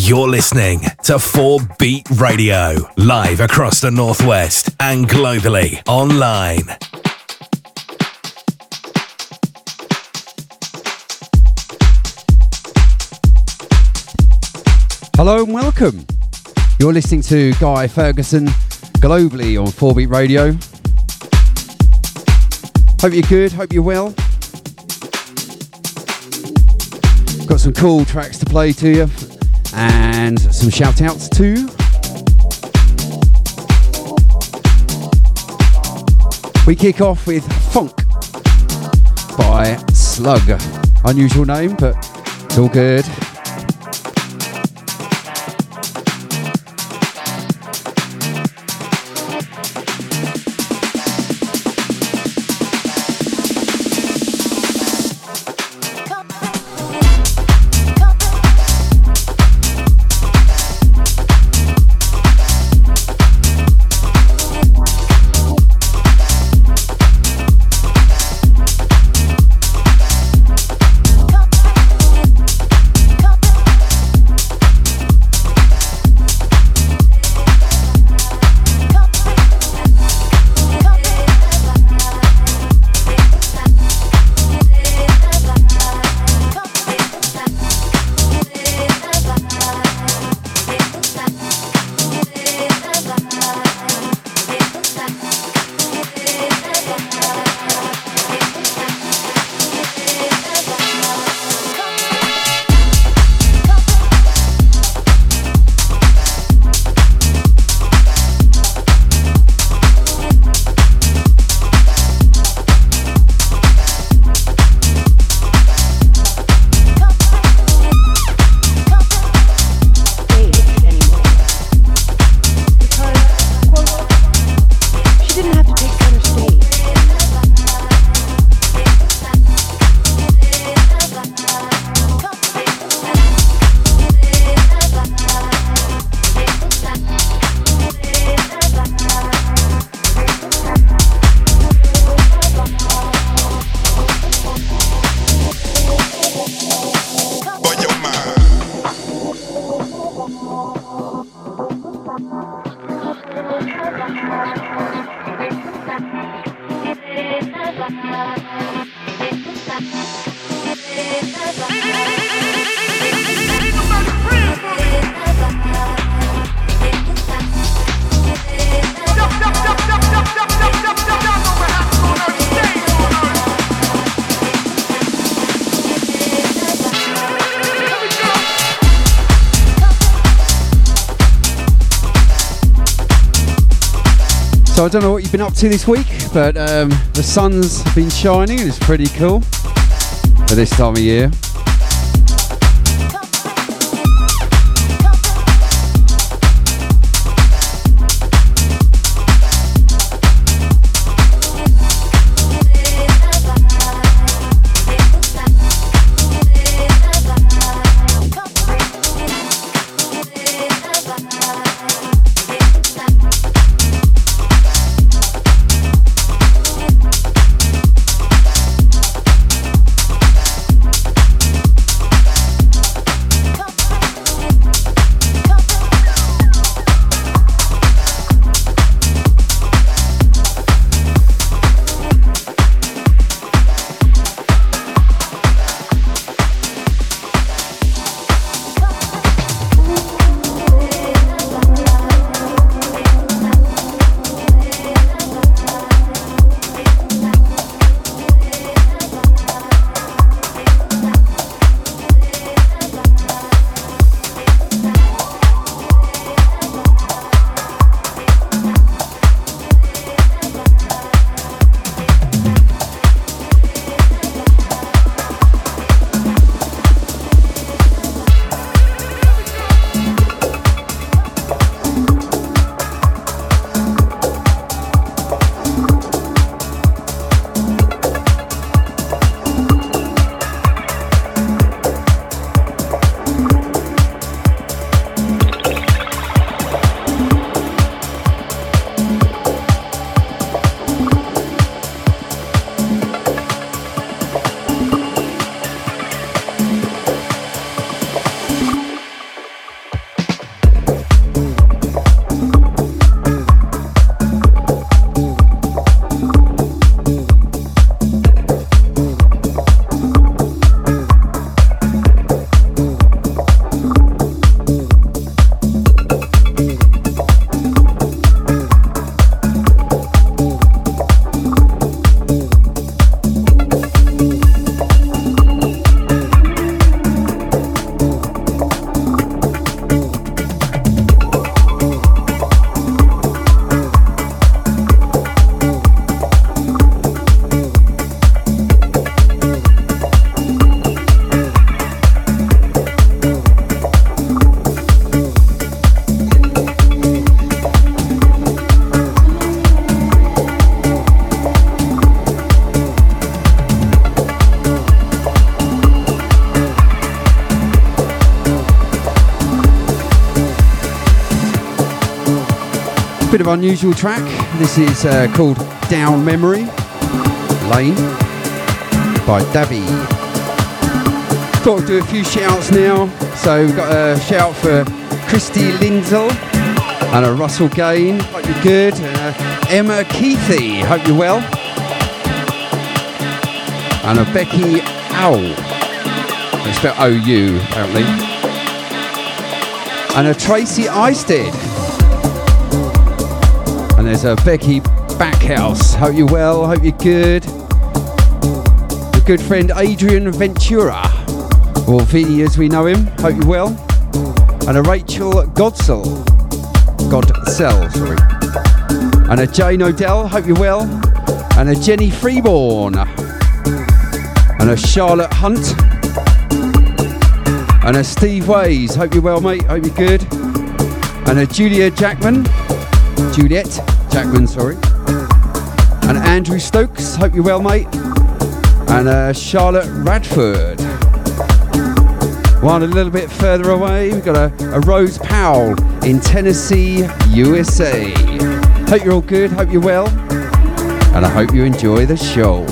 You're listening to 4 Beat Radio, live across the Northwest and globally online. Hello and welcome. You're listening to Guy Ferguson globally on 4 Beat Radio. Hope you're good, hope you're well. Got some cool tracks to play to you and some shout outs too. We kick off with Funk by Slug. Unusual name, but it's all good. So I don't know what you've been up to this week, but the sun's been shining and it's pretty cool for this time of year. Bit of unusual track. This is called Down Memory Lane by Davy. Thought we'd do a few shouts now. So we've got a shout for Christy Lindsell and a Russell Gain. Hope you're good. Emma Keithy. Hope you're well. And a Becky Owl. It's spelled O-U apparently. And a Tracy Eisted. And there's a Becky Backhouse. Hope you're well, hope you're good. A good friend Adrian Ventura, or Vinny as we know him, hope you're well. And a Rachel Godsell, sorry. And a Jane Odell, hope you're well. And a Jenny Freeborn. And a Charlotte Hunt. And a Steve Ways, hope you're well mate, hope you're good. And a Juliet Jackman, sorry. And Andrew Stokes, hope you're well mate. And Charlotte Radford. One a little bit further away, we've got a Rose Powell in Tennessee, USA. Hope you're all good, hope you're well. And I hope you enjoy the show.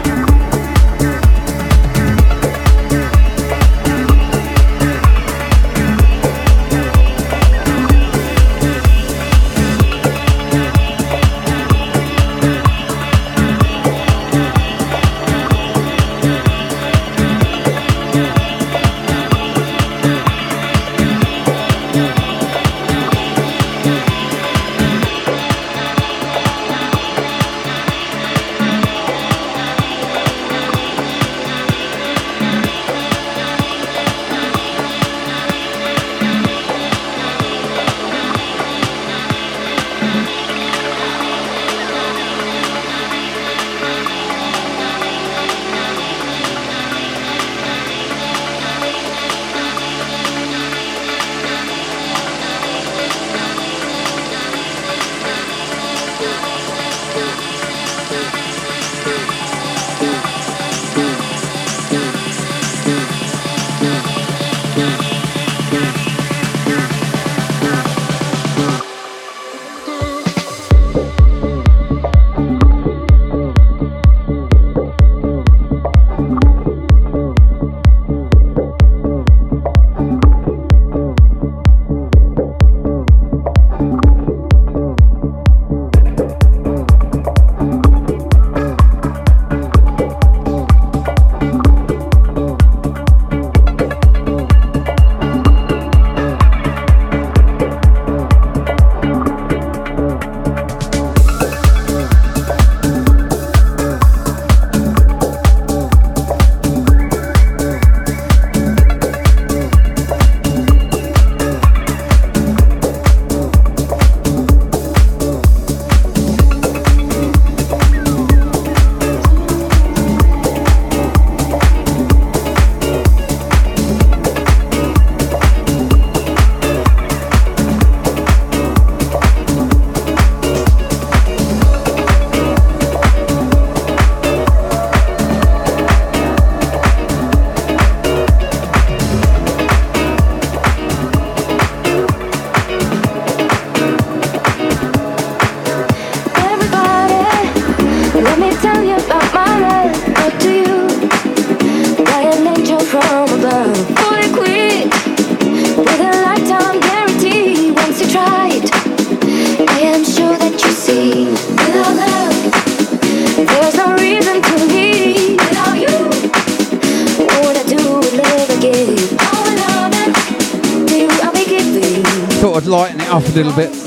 Up a little bit.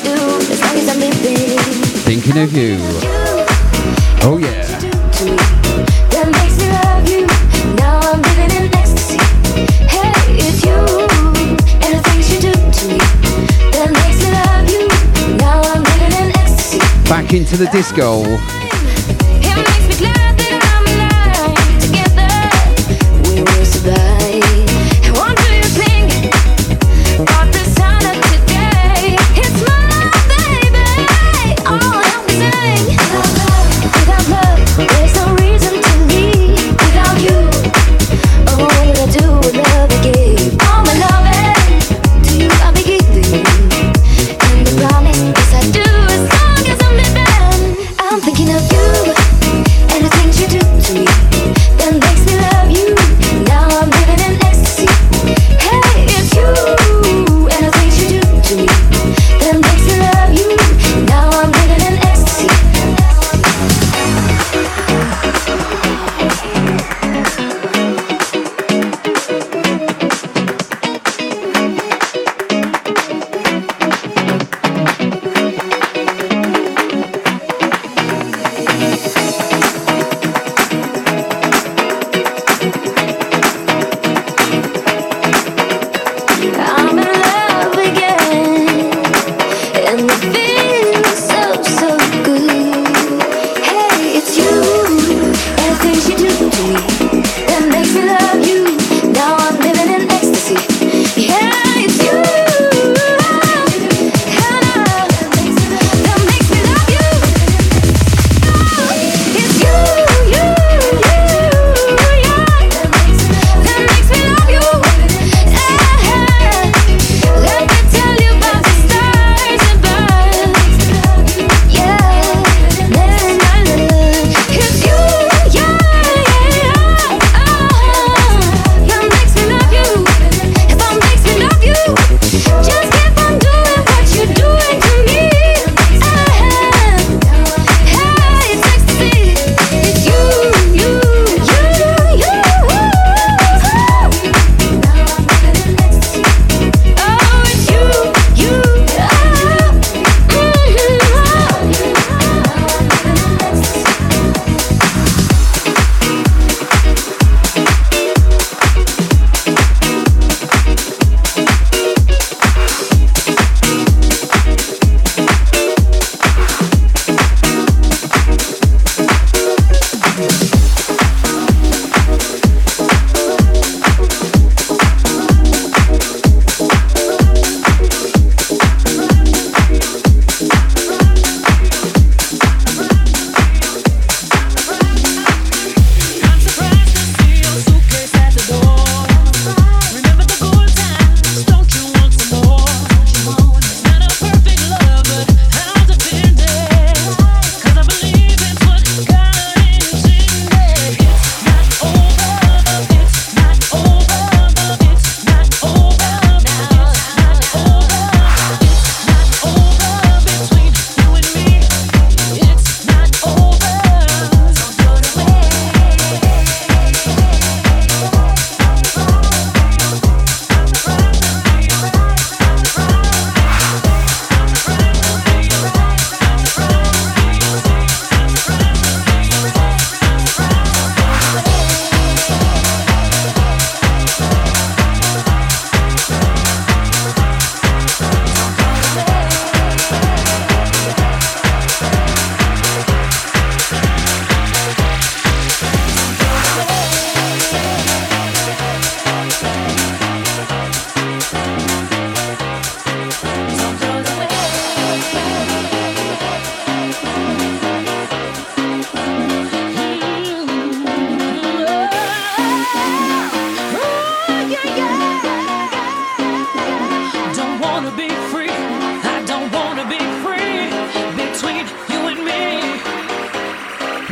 Thinking of you. Oh yeah. That makes me love you. Now I'm living in ecstasy. Hey, it's you and the things you do to me. That makes me love you. Now I'm living in ecstasy. Back into the disco. It makes me glad that I'm alive. Together we will survive. What do you think about the sound of today? It's my baby. All I have to say. Without love, there's no reason to leave. Without you, oh, what would I do with love again? All my loving to you I'll be giving, and the promise, yes I do.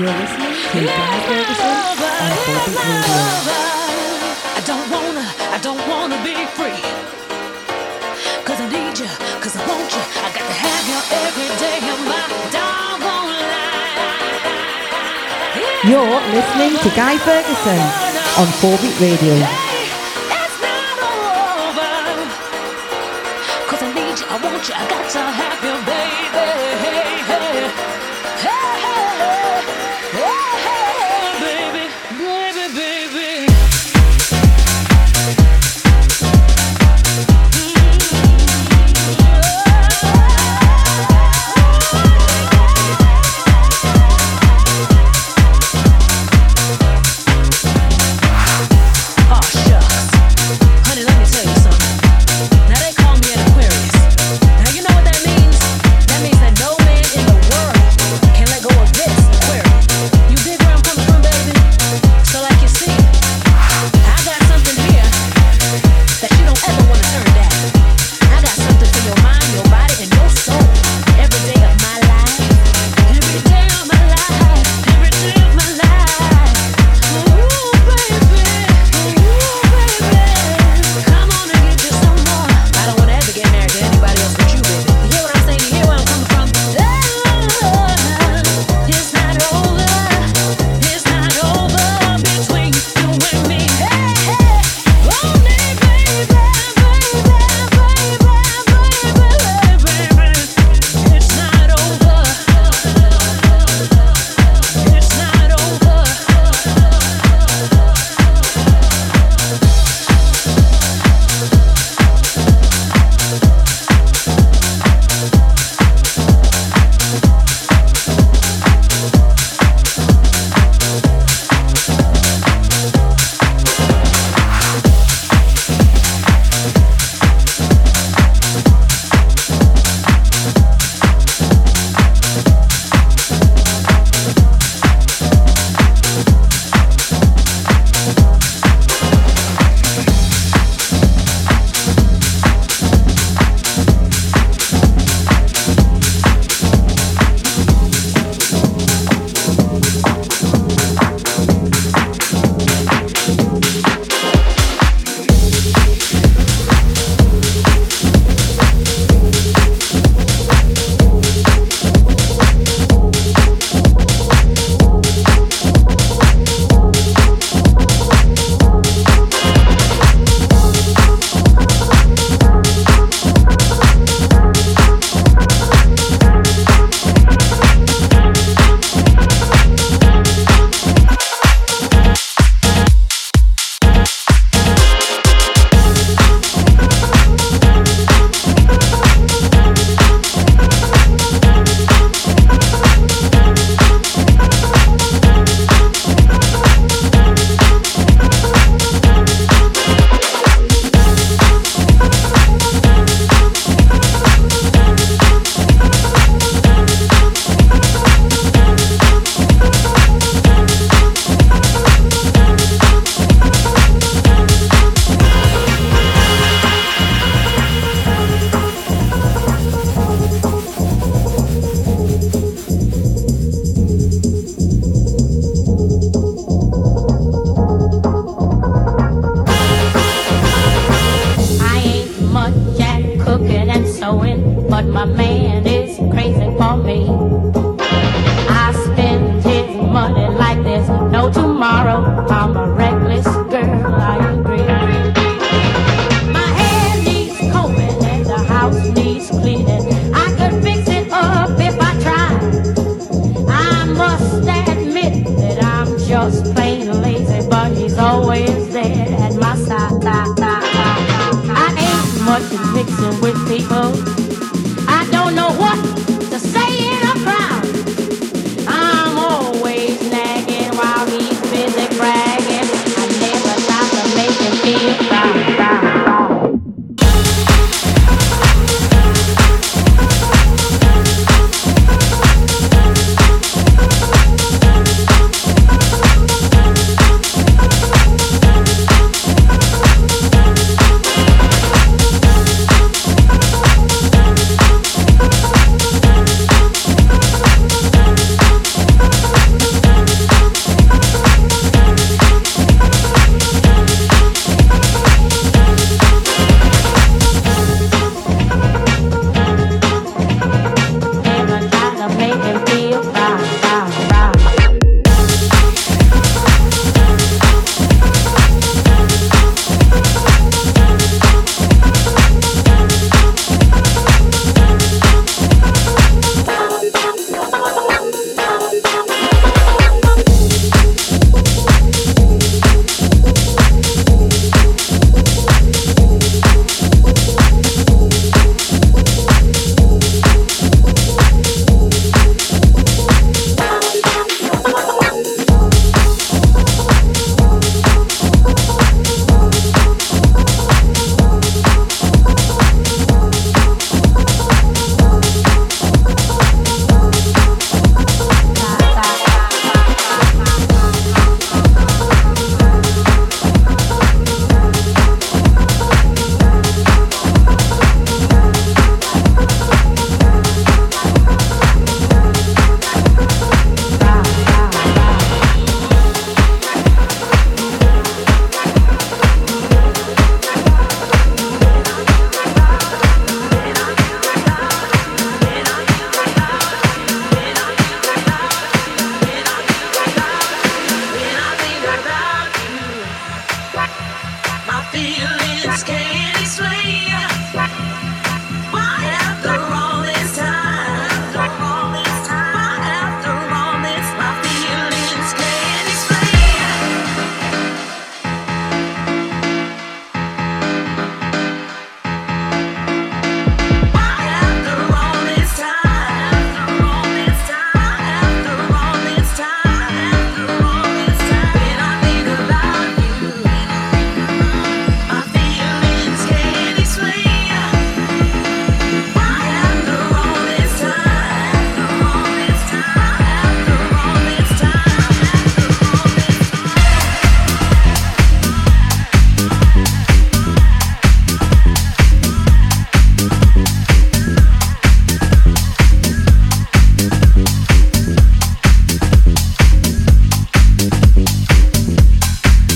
You're listening to Guy Ferguson on Orbit Radio. I don't wanna be free. Cause I need you, cause I want you. I got to have you every day of my doggone life. You're listening to Guy Ferguson on 4-Bit Radio. It's not over. Cause I need you, I want you. I got to have you, baby.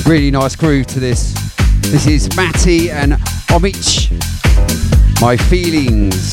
Really nice groove to this. This is Matty and Omich, My Feelings.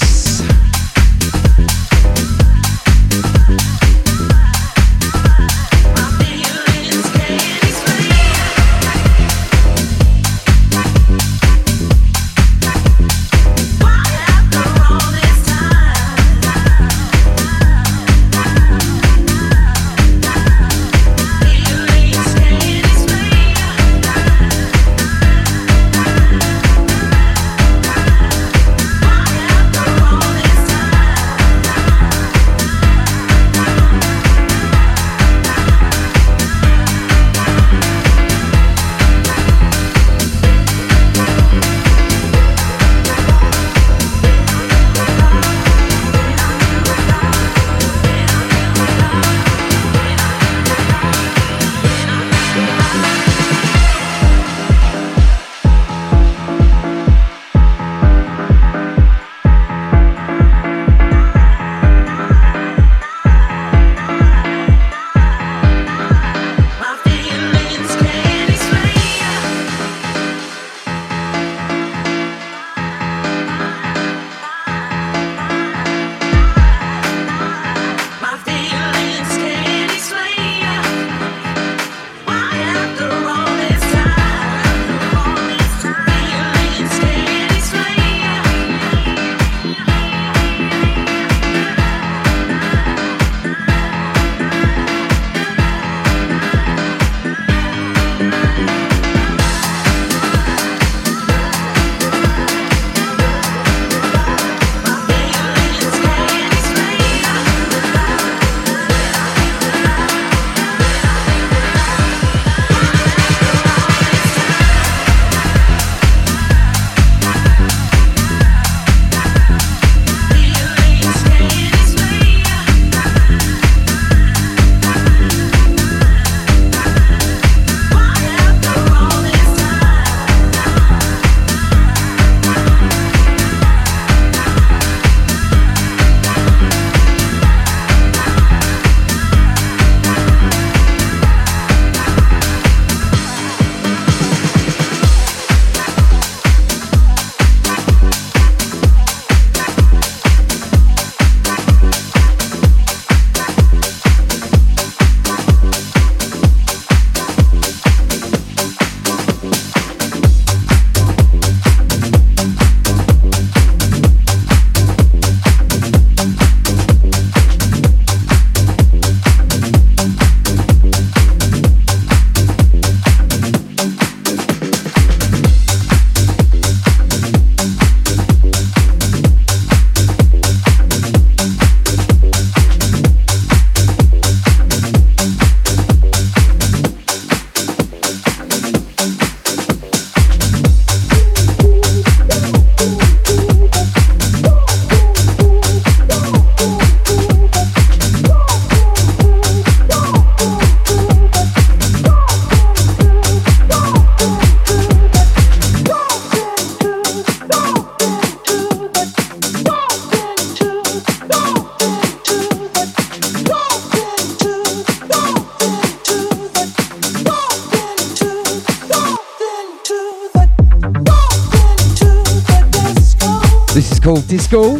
Called Disco,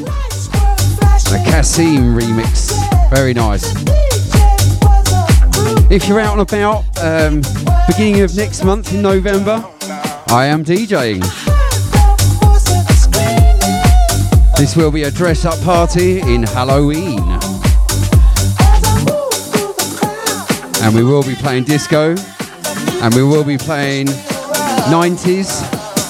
a Kasim remix, very nice. If you're out and about, beginning of next month in November, I am DJing. This will be a dress-up party in Halloween, and we will be playing disco, and we will be playing 90s,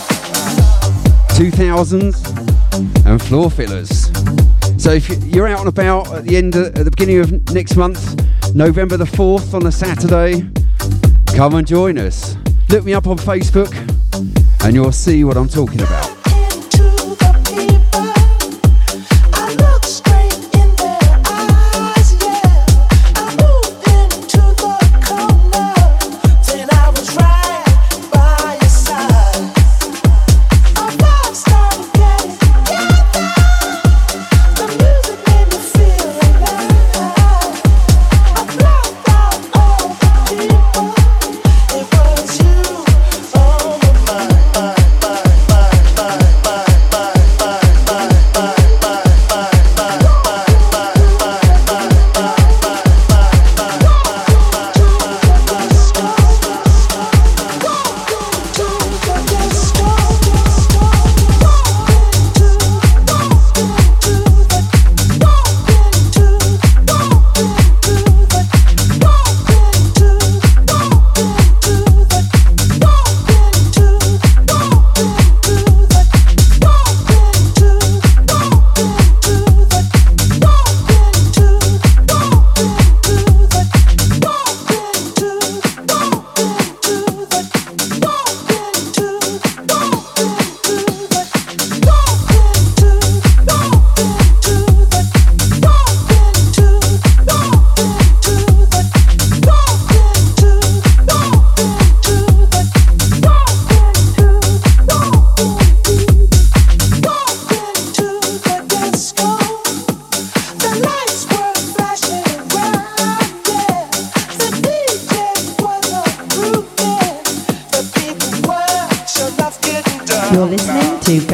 2000s, and floor fillers. So if you're out and about at the beginning of next month, November the 4th on a Saturday, come and join us. Look me up on Facebook and you'll see what I'm talking about. You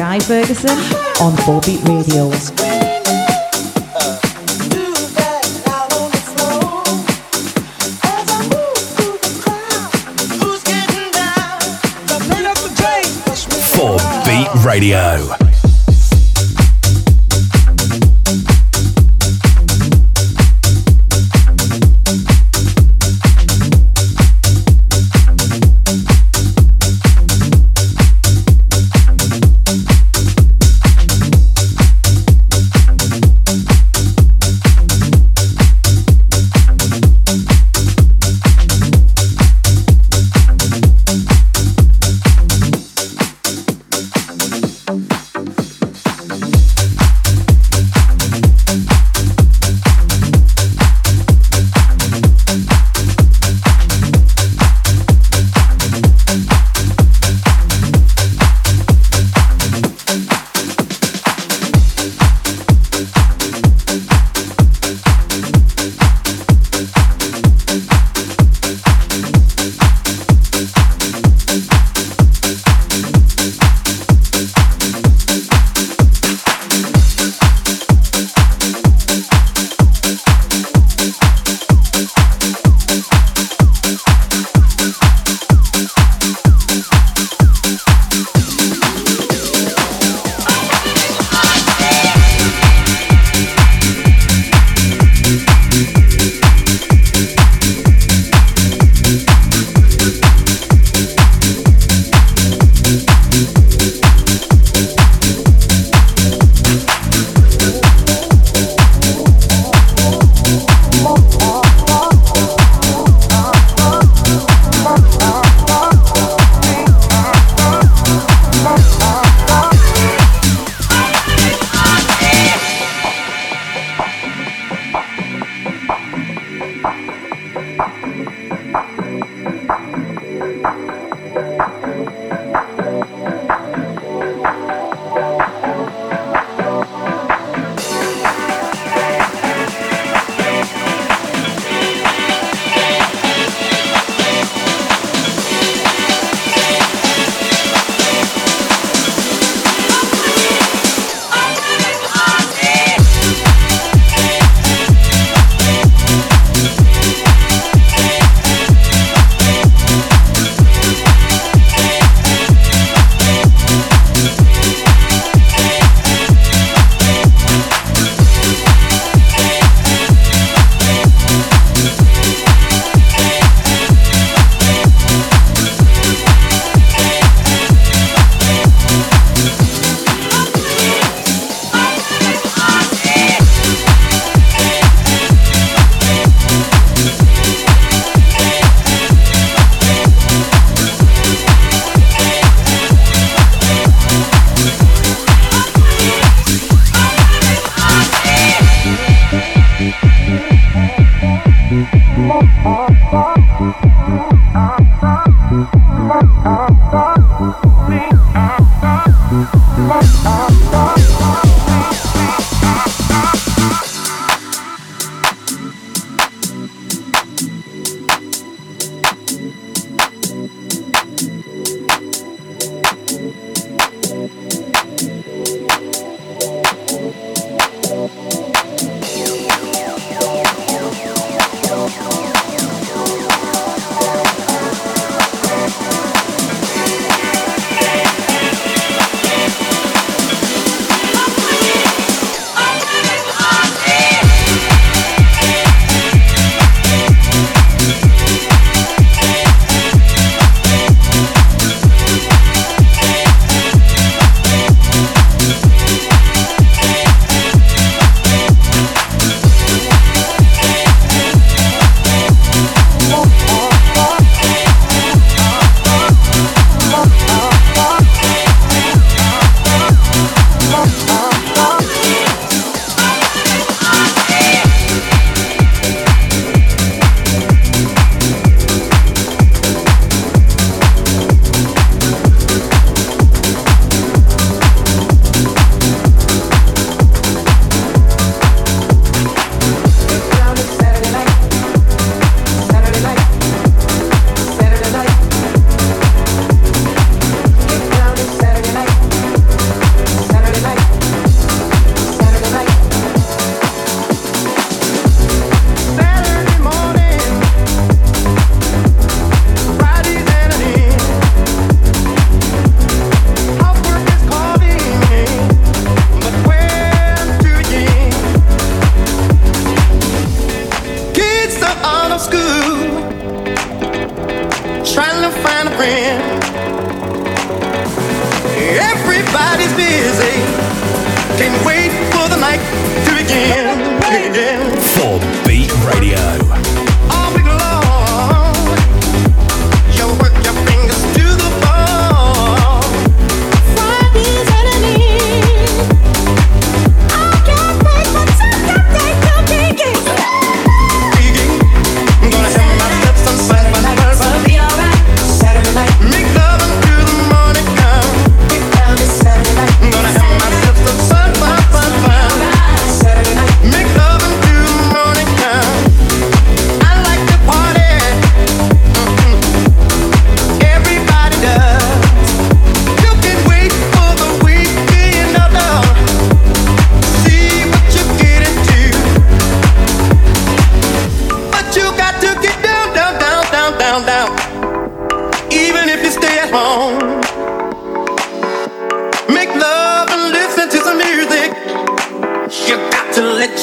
Guy Ferguson on 4Beat Radio. Beat Radio.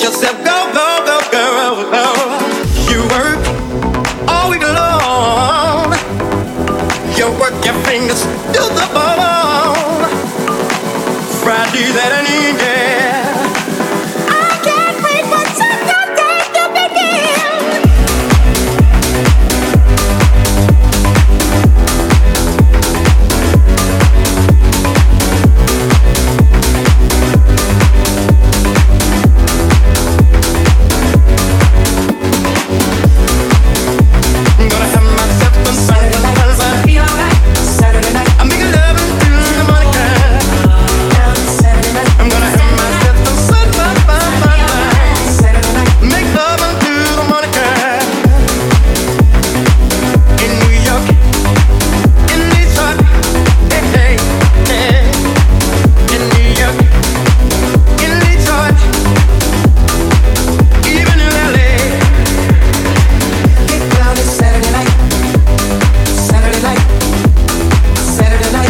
yourself go, go, go, go, go. You work all week long. You work your fingers to the bone. Friday that I need, yeah. I can't wait for Saturday to begin. I'm gonna have myself some Saturday night. Be alright. Saturday night. I'm making love until the morning time. Saturday night. I'm gonna have myself some Saturday night. Make love until the morning time. In New York, in Detroit, hey, hey, hey. In New York, in Detroit, even in LA. Get down to Saturday night. Saturday night. Saturday night.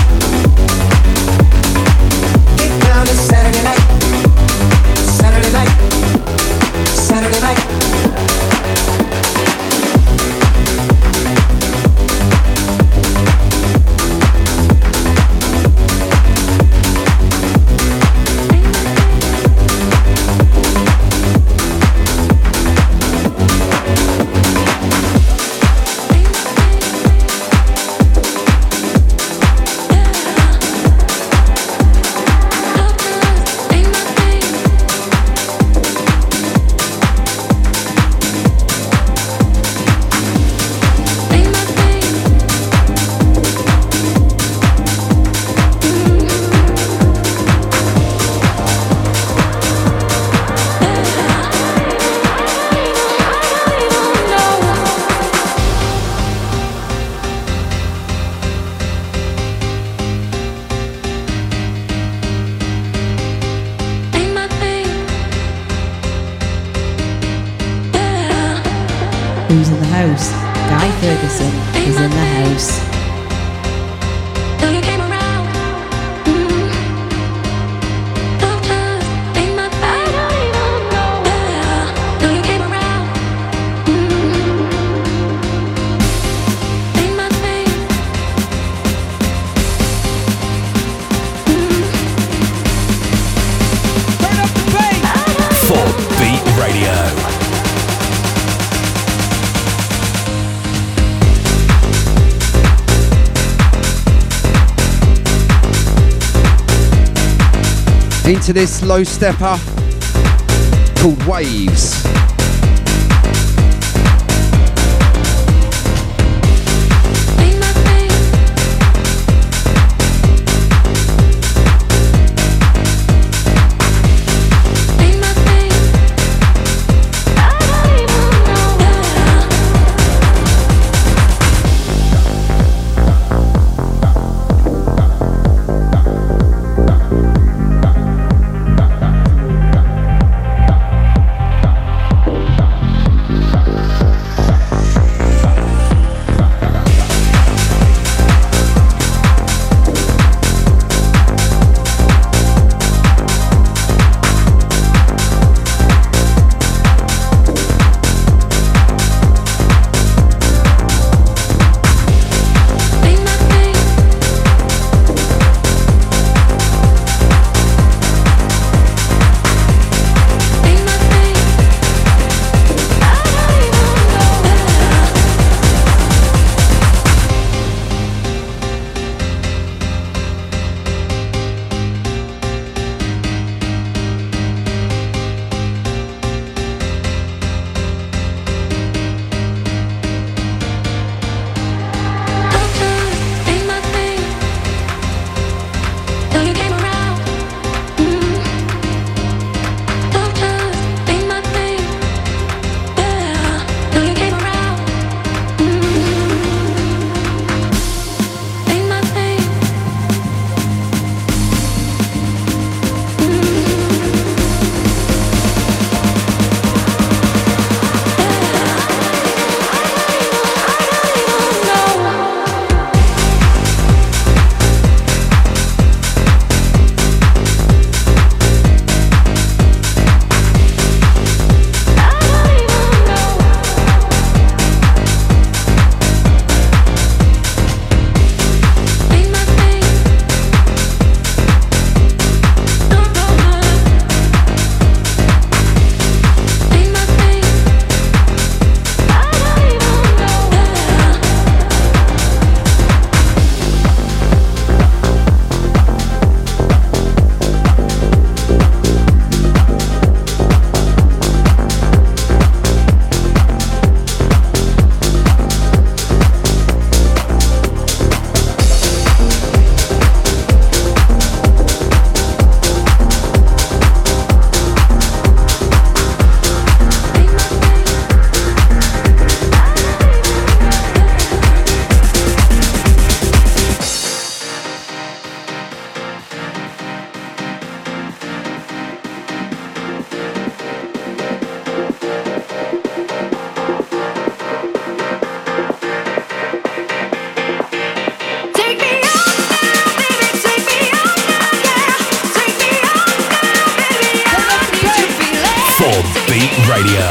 Get down to Saturday night. Saturday night. Saturday night. Who's in the house? Guy Ferguson is in the house. For Beat Radio. Into this low stepper called Waves. Beat Radio.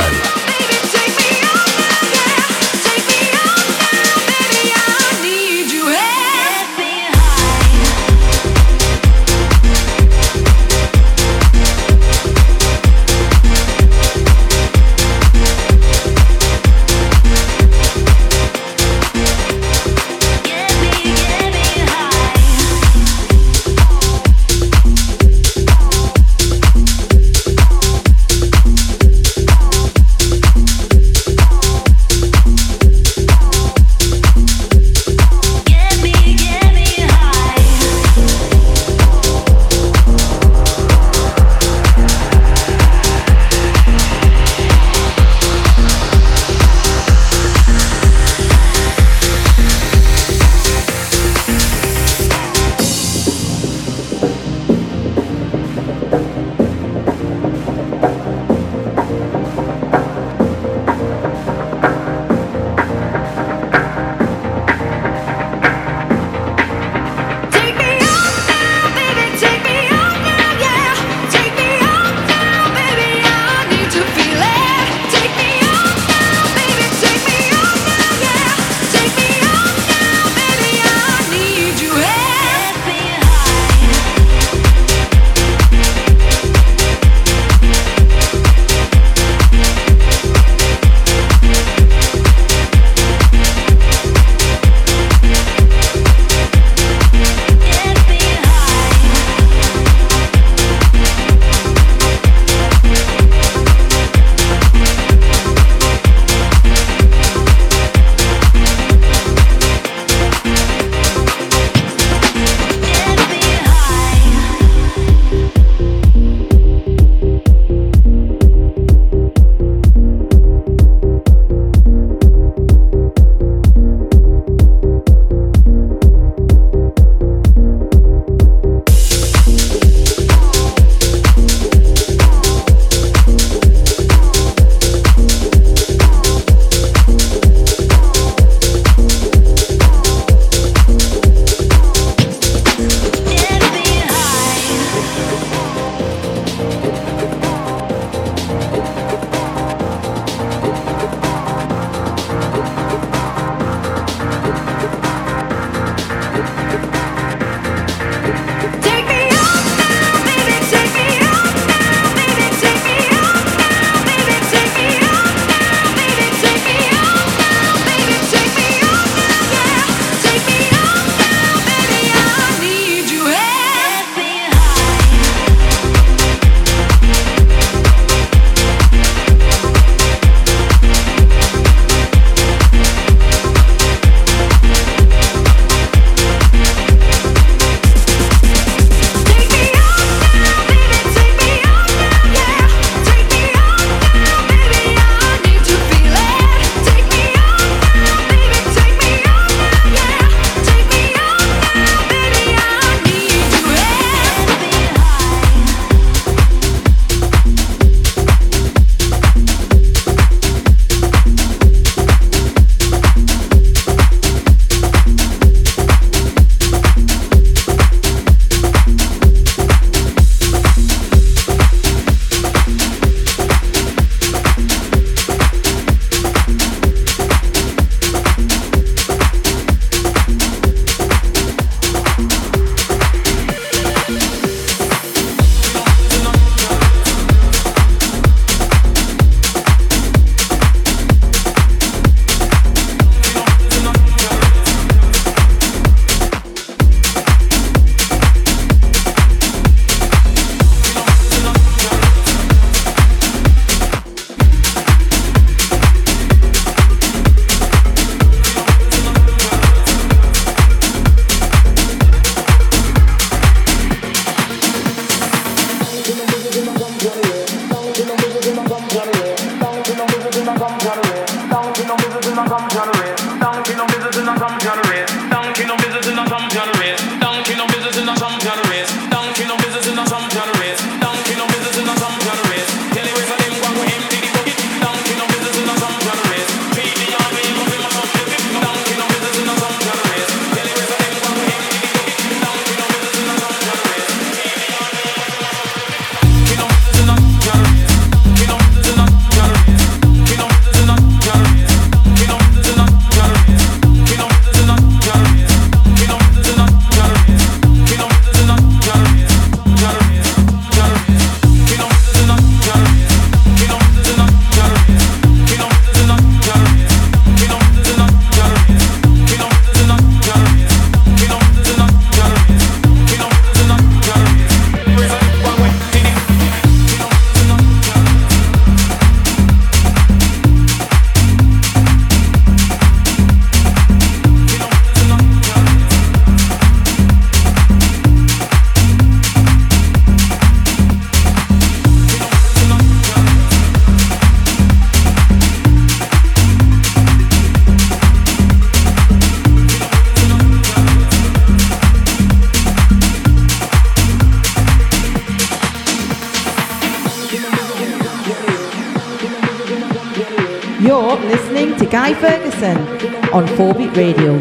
You're listening to Guy Ferguson on 4Beat Radio.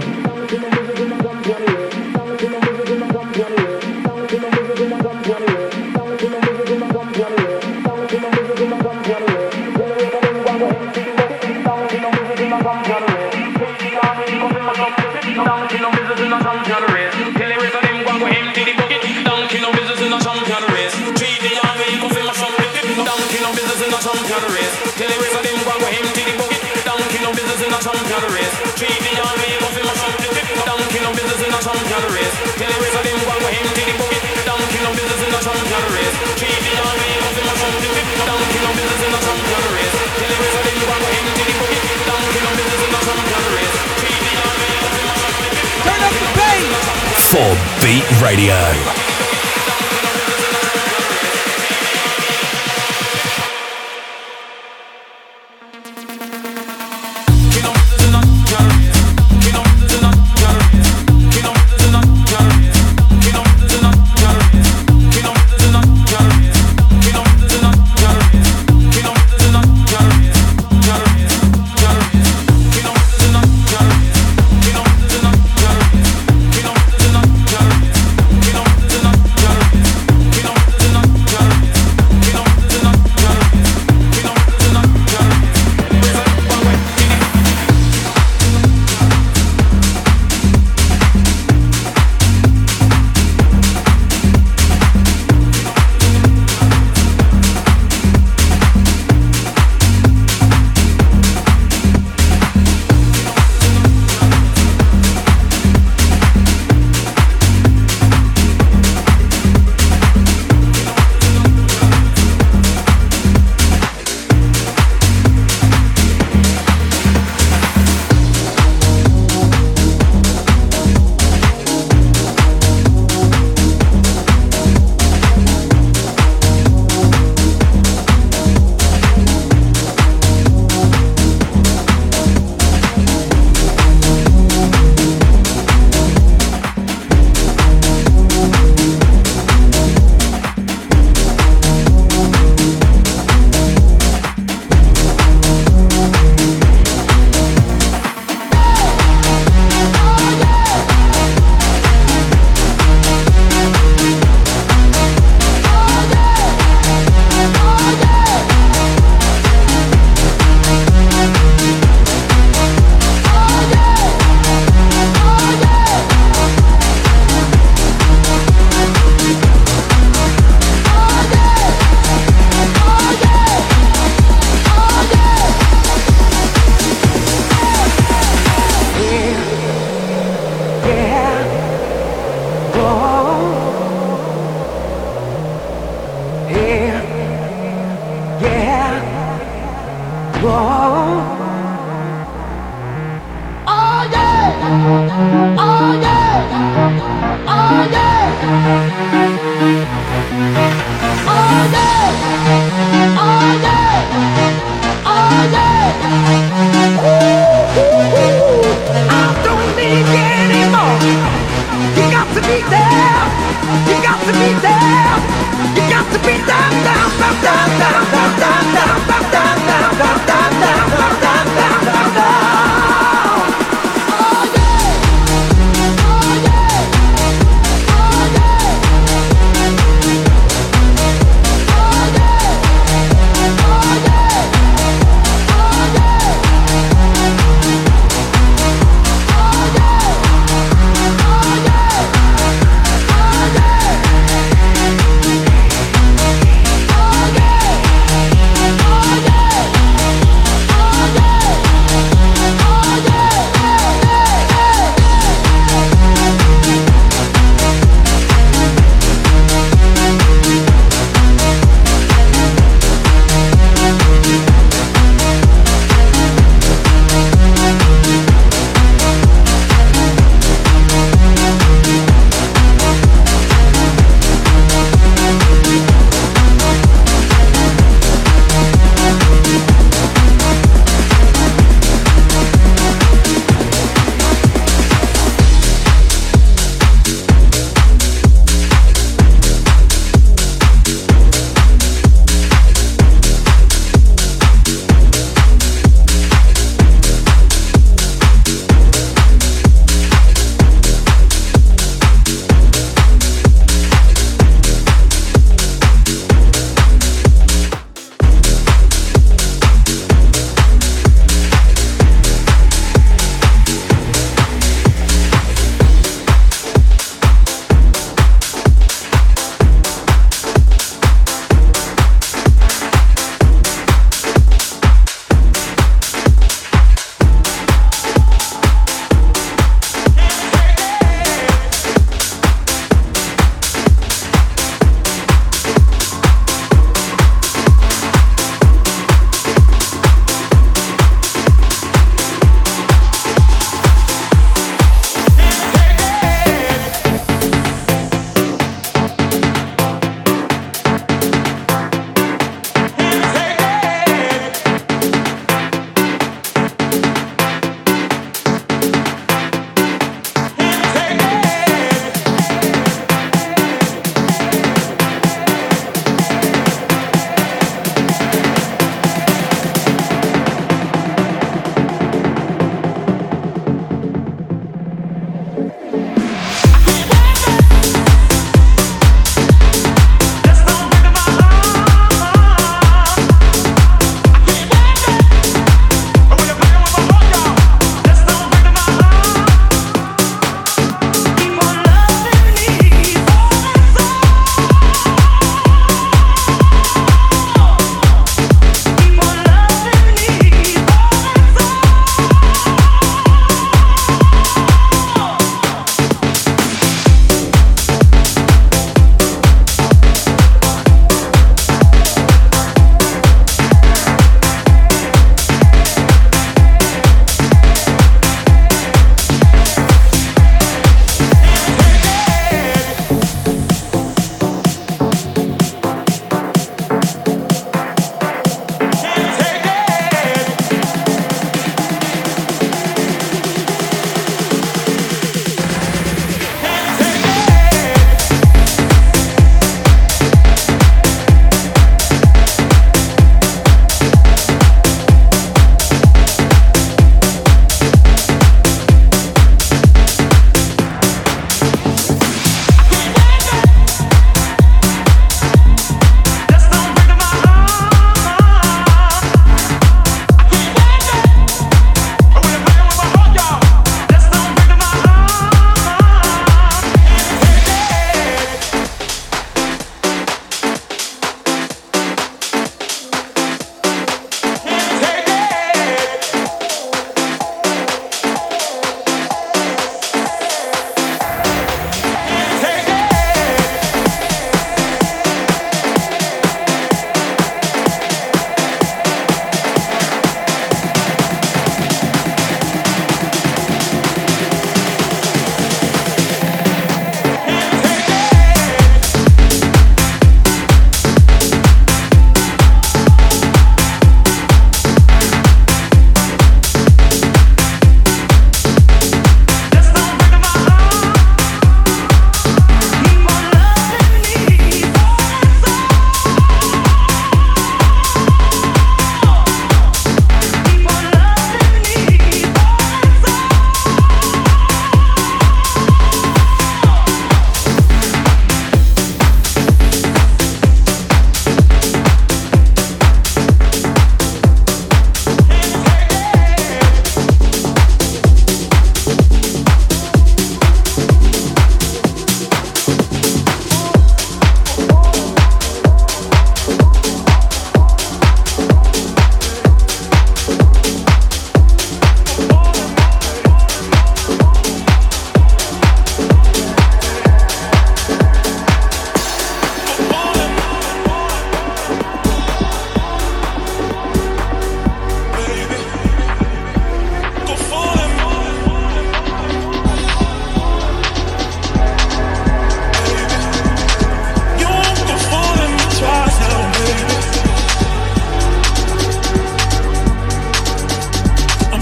For Beat Radio.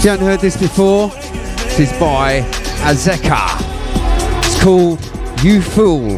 If you haven't heard this before, this is by Azeka. It's called You Fool.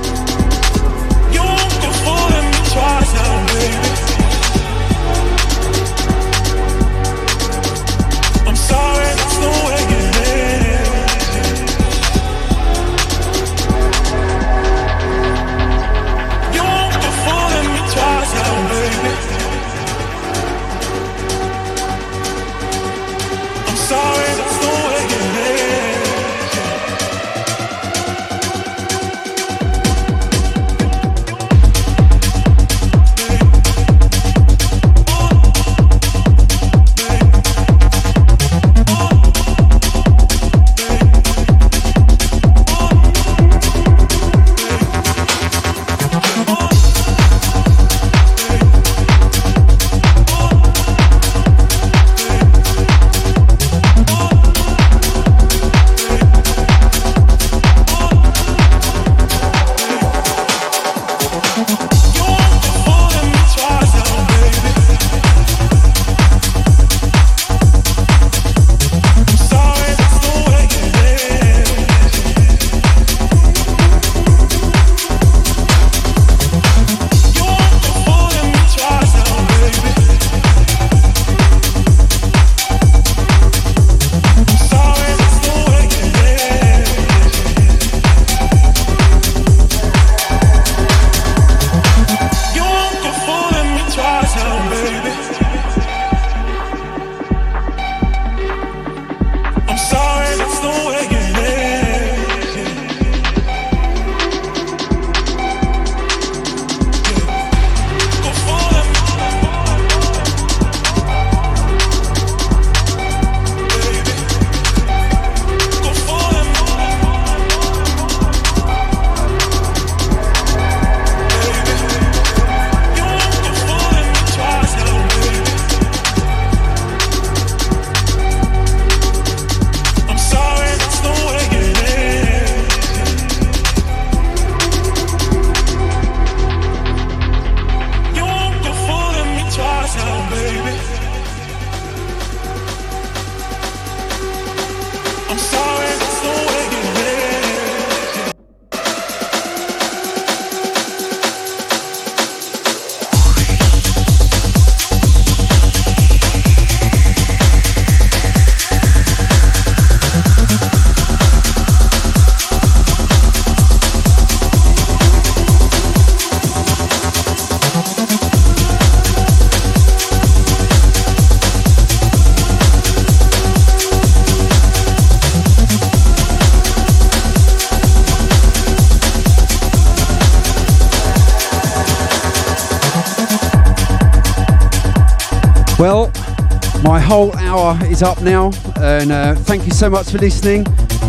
Well, my whole hour is up now, and thank you so much for listening.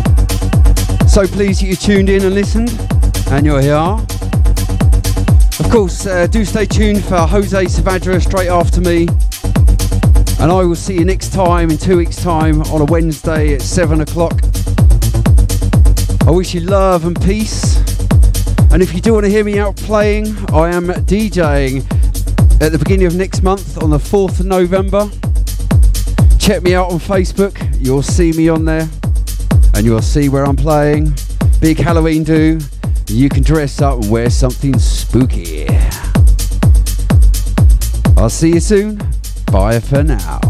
So pleased that you tuned in and listened, and you're here. Of course, do stay tuned for Jose Savadra straight after me, and I will see you next time in 2 weeks' time on a Wednesday at 7 o'clock. I wish you love and peace, and if you do want to hear me out playing, I am DJing at the beginning of next month on the 4th of November. Check me out on Facebook, you'll see me on there and you'll see where I'm playing. Big Halloween do, you can dress up and wear something spooky. I'll see you soon, bye for now.